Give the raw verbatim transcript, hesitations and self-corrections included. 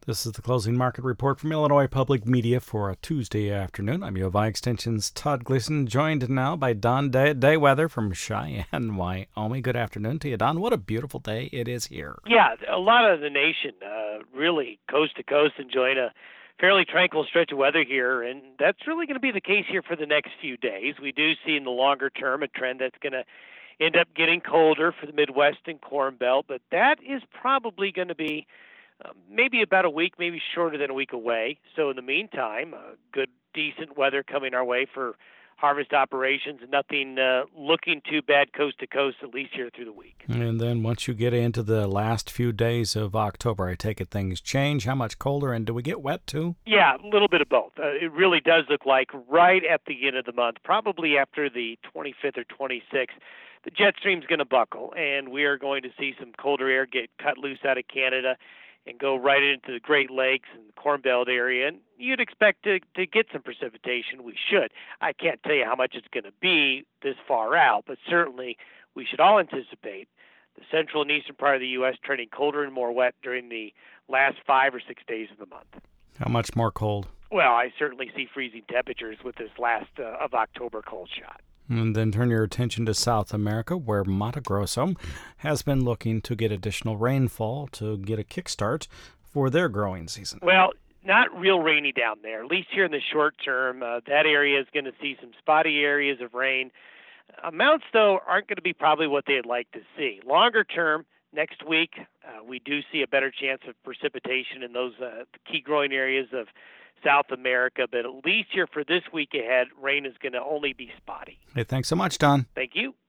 This is the closing market report from Illinois Public Media for a Tuesday afternoon. I'm U of I Extension's Todd Gleason, joined now by Don Day- Dayweather from Cheyenne, Wyoming. Good afternoon to you, Don. What a beautiful day it is here. Yeah, a lot of the nation uh, really coast to coast enjoying a fairly tranquil stretch of weather here, and that's really going to be the case here for the next few days. We do see in the longer term a trend that's going to end up getting colder for the Midwest and Corn Belt, but that is probably going to be Uh, maybe about a week, maybe shorter than a week away. So in the meantime, uh, good, decent weather coming our way for harvest operations. Nothing uh, looking too bad coast to coast, at least here through the week. And then once you get into the last few days of October, I take it things change. How much colder, and do we get wet too? Yeah, a little bit of both. Uh, it really does look like right at the end of the month, probably after the twenty-fifth or twenty-sixth, the jet stream's going to buckle, and we are going to see some colder air get cut loose out of Canada and go right into the Great Lakes and the Corn Belt area. And you'd expect to, to get some precipitation. We should. I can't tell you how much it's going to be this far out, but certainly we should all anticipate the central and eastern part of the U S trending colder and more wet during the last five or six days of the month. How much more cold? Well, I certainly see freezing temperatures with this last uh, of October cold shot. And then turn your attention to South America, where Mato Grosso has been looking to get additional rainfall to get a kickstart for their growing season. Well, not real rainy down there, at least here in the short term. Uh, that area is going to see some spotty areas of rain. Amounts, though, aren't going to be probably what they'd like to see. Longer term, next week, uh, we do see a better chance of precipitation in those uh, key growing areas of South America, but at least here for this week ahead, rain is going to only be spotty. Hey, thanks so much, Don. Thank you.